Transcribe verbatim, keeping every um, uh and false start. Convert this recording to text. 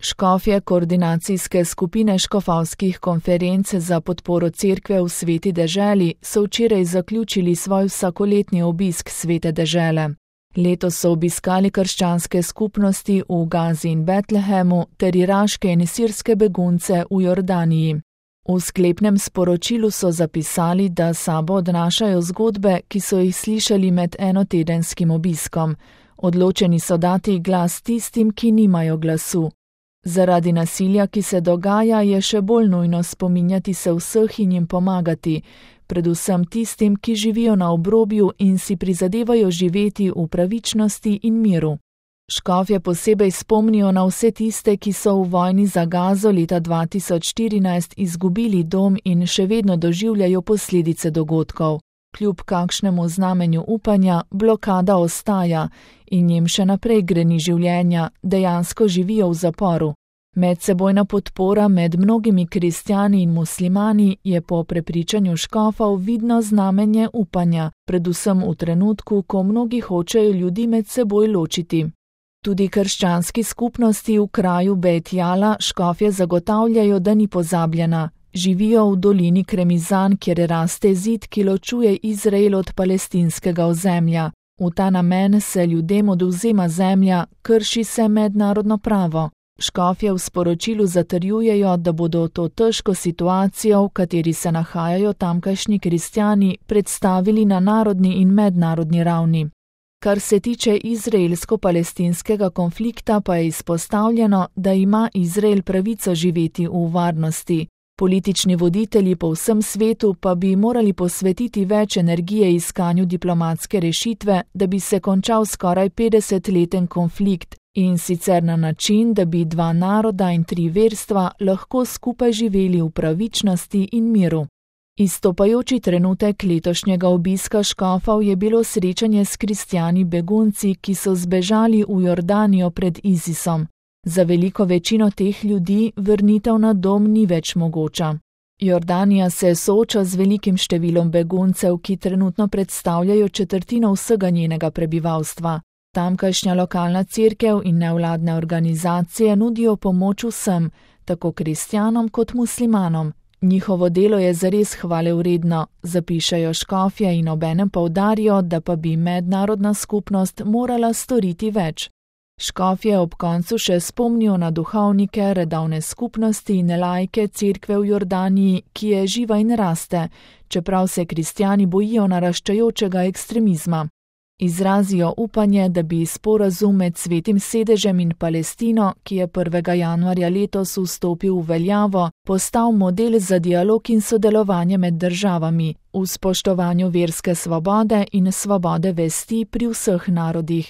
Škofje koordinacijske skupine škofovskih konferenc za podporo cerkve v Sveti deželi so včeraj zaključili svoj vsakoletni obisk Svete dežele. Letos so obiskali krščanske skupnosti v Gazi in Betlehemu ter iraške in sirske begunce v Jordaniji. V sklepnem sporočilu so zapisali, da sabo odnašajo zgodbe, ki so jih slišali med enotedenskim obiskom. Odločeni so dati glas tistim, ki nimajo glasu. Zaradi nasilja, ki se dogaja, je še bolj nujno spominjati se vseh in jim pomagati, predvsem tistim, ki živijo na obrobju in si prizadevajo živeti v pravičnosti in miru. Škofje posebej spomnijo na vse tiste, ki so v vojni za Gazo leta dva tisoč štirinajst izgubili dom in še vedno doživljajo posledice dogodkov. Kljub kakšnemu znamenju upanja, blokada ostaja in jim še naprej greni življenja, dejansko živijo v zaporu. Medsebojna podpora med mnogimi kristjani in muslimani je po prepričanju škofov vidno znamenje upanja, predvsem v trenutku, ko mnogi hočejo ljudi med seboj ločiti. Tudi krščanski skupnosti v kraju Bejt Jala škofje zagotavljajo, da ni pozabljena. Živijo v dolini Kremizan, kjer raste zid, ki ločuje Izrael od palestinskega ozemlja. V ta namen se ljudem odvzema zemlja, krši se mednarodno pravo. Škofje v sporočilu zatrjujejo, da bodo to težko situacijo, v kateri se nahajajo tamkajšnji kristjani, predstavili na narodni in mednarodni ravni. Kar se tiče izraelsko-palestinskega konflikta, pa je izpostavljeno, da ima Izrael pravico živeti v varnosti. Politični voditelji po vsem svetu pa bi morali posvetiti več energije iskanju diplomatske rešitve, da bi se končal skoraj petdesetleten konflikt in sicer na način, da bi dva naroda in tri verstva lahko skupaj živeli v pravičnosti in miru. Izstopajoči trenutek letošnjega obiska škofov je bilo srečanje s kristjani begunci, ki so zbežali v Jordanijo pred ISISom. Za veliko večino teh ljudi vrnitev na dom ni več mogoča. Jordanija se sooča z velikim številom beguncev, ki trenutno predstavljajo četrtino vsega njenega prebivalstva. Tamkajšnja lokalna cerkev in nevladne organizacije nudijo pomoč vsem, tako kristjanom kot muslimanom. Njihovo delo je zares hvalevredno, zapišejo škofje in obenem poudarijo, da pa bi mednarodna skupnost morala storiti več. Škofje ob koncu še spomnijo na duhovnike, redovne skupnosti in laike cerkve v Jordaniji, ki je živa in raste, čeprav se kristjani bojijo naraščajočega ekstremizma. Izrazijo upanje, da bi sporazum med Svetim sedežem in Palestino, ki je prvega januarja letos vstopil v veljavo, postal model za dialog in sodelovanje med državami, v spoštovanju verske svobode in svobode vesti pri vseh narodih.